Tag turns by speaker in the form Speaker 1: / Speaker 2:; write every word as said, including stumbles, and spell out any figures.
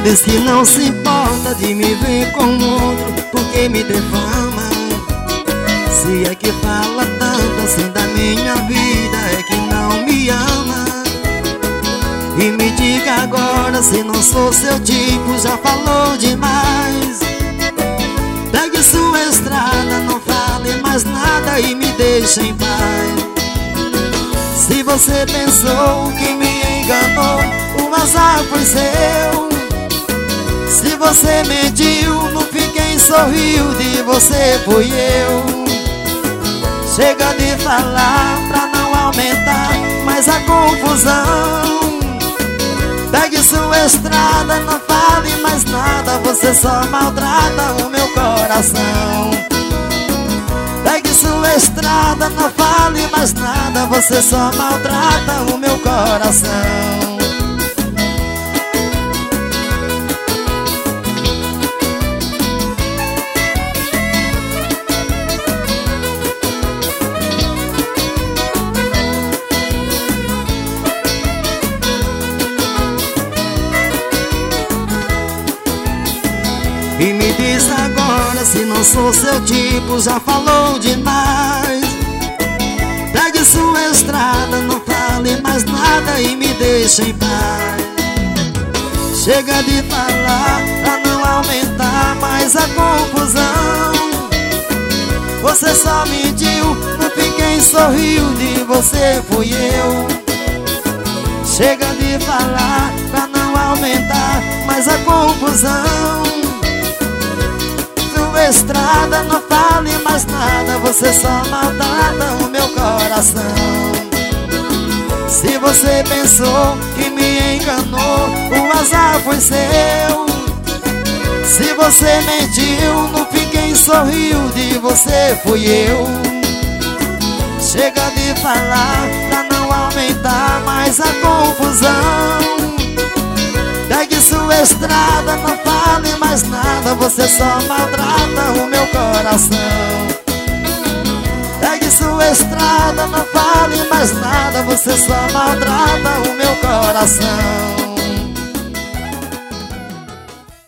Speaker 1: Diz que não se importa de me ver com outro, porque me defama. Se é que fala tanto assim da minha vida, é que não me ama. E me diga agora se não sou seu tipo, já falou demais. Pegue sua estrada, não fale mais nada e me deixe em paz. Se você pensou que me enganou, o azar foi seu. Se você mentiu, não fiquei sorriu, de você fui eu. Chega de falar pra não aumentar mais a confusão. Pegue sua estrada, não fale mais nada, você só maltrata o meu coração. Pegue sua estrada, não fale mais nada, você só maltrata o meu coração. E me diz agora se não sou seu tipo, já falou demais. Pegue sua estrada, não fale mais nada e me deixe em paz. Chega de falar pra não aumentar mais a confusão. Você só mentiu, não fiquei sorriu, de você fui eu. Chega de falar pra não aumentar mais a confusão. Estrada, não fale mais nada, você só maltrata o meu coração. Se você pensou que me enganou, o azar foi seu. Se você mentiu, não fiquei sorriu, de você fui eu. Chega de falar pra não aumentar mais a confusão. Pegue sua estrada, não fale mais nada, você só maltrata o meu coração. Pegue sua estrada, não fale mais nada, você só maltrata o meu coração.